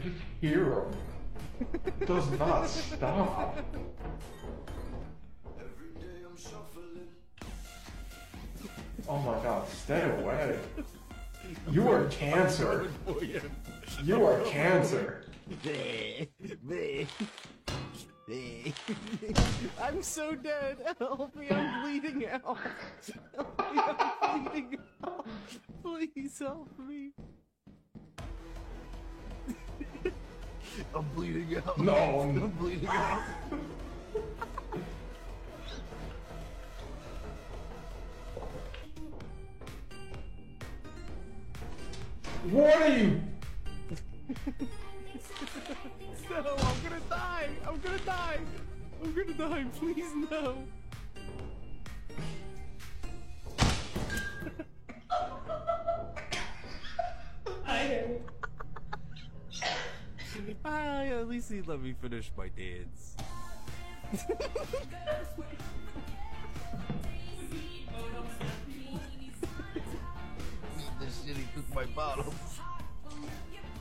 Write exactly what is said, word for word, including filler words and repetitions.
just hear him. It does not stop. Oh my god, stay away. You are cancer. You are cancer. I'm so dead. Help me, I'm bleeding out. Help me, I'm bleeding out. Please help me. I'm bleeding out. No. I'm bleeding out. What are you? No, I'm gonna die. I'm gonna die. I'm gonna die. Please, no. I am. Ah, at least he let me finish my dance. This shit, he took my bottles.